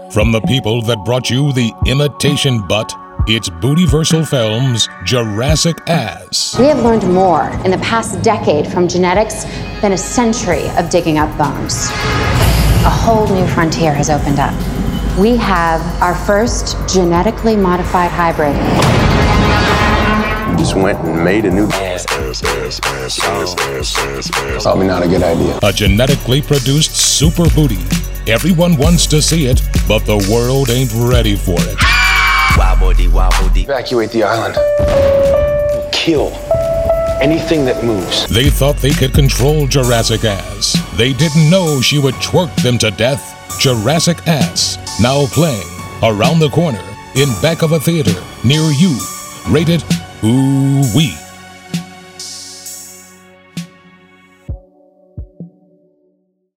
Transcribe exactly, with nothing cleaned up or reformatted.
From the people that brought you the imitation butt, it's Bootyversal Films' Jurassic Ass. We have learned more in the past decade from genetics than a century of digging up bones. A whole new frontier has opened up. We have our first genetically modified hybrid. Just went and made a new ass, ass, ass, ass, ass, ass, ass, ass. Probably not a good idea. A genetically produced super booty. Everyone wants to see it, but the world ain't ready for it. Wobbledy, wobbledy. Evacuate the island. Kill anything that moves. They thought they could control Jurassic Ass. They didn't know she would twerk them to death. Jurassic Ass, now playing around the corner in back of a theater near you. Rated Ooh-wee.